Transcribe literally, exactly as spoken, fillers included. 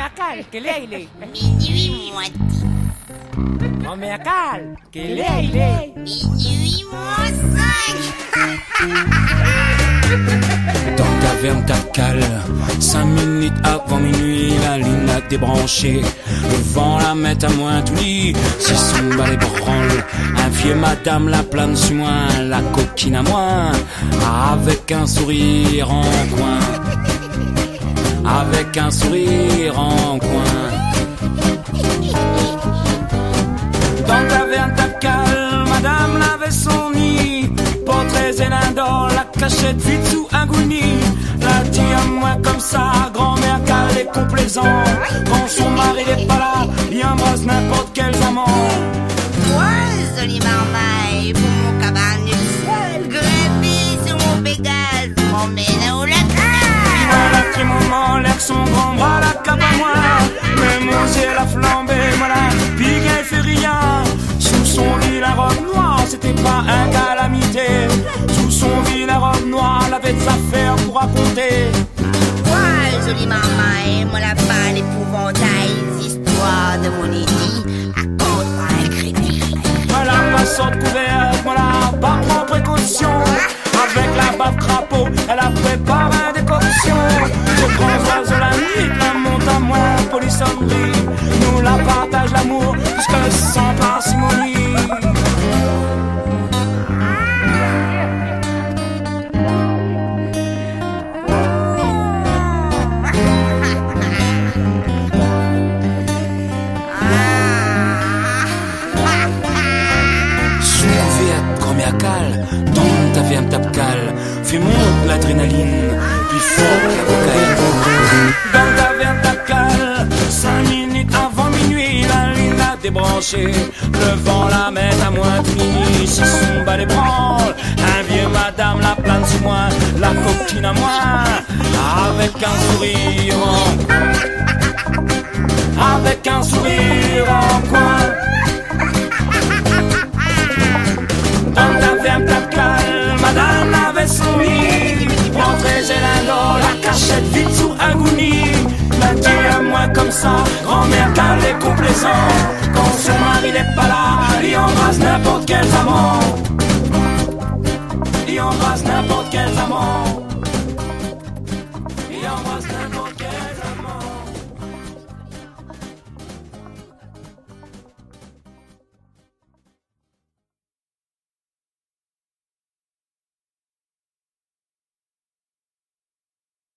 Grand-mère Cal, quelle heure il est? Minuit moins dix. Grand-mère Cal, quelle heure il est? Minuit moins cinq. Dans ta taverne Tacale, cinq minutes avant minuit, la ligne a débranché. Le vent la met à moins tout lit, si son balai branle. Un vieux madame la plane sur moi, la coquine à moi, avec un sourire en coin. Avec un sourire en coin. Dans la taverne Tacale, madame lavait son nid. Portrait zélin dans la cachette, vite sous un gouni. La dit à moi comme ça, grand-mère Cal est complaisant. Quand son mari n'est pas là, il embrasse n'importe quel amant. Moi, jolie marmaille, pour mon cabane du ciel, grimpé sur mon pégase, mon ménage au lac. Voilà qui moment, l'air son grand bras, la cape à moi. Mais mon ciel a flambé, voilà, pique et fait rien. Sous son lit la robe noire, c'était pas un calamité. Sous son lit la robe noire, elle avait des affaires pour raconter. Moi, jolie marmaille, moi la balle épouvantail, histoires de mon édit, à cause d'un crédit. Voilà, passante couverte, voilà, pas prendre précaution. Avec la bave crapaud, elle a préparé une décoction. Je prends oiseau la nuit, la monte à moi, polissonnerie. Nous la partage l'amour, jusque sans parcimonie. Dans ta taverne Tacale, fais monte l'adrénaline, puis fort la cocaïne. Dans ta taverne Tacale, cinq minutes avant minuit, la ligne a débranché. Le vent la met à moins de minuit, si son balai branle. Un vieux madame la plane sur moi, la coquine à moi, avec un sourire en coin. Avec un sourire en coin. Dans ta taverne Tacale, madame lavait son lit. Rentrée zélin dans la cachette, vite sous un gouni. La dit à moi comme ça, grand-mère Cal est complaisant. Quand son mari n'est pas là, il embrasse n'importe quel amant. Il embrasse n'importe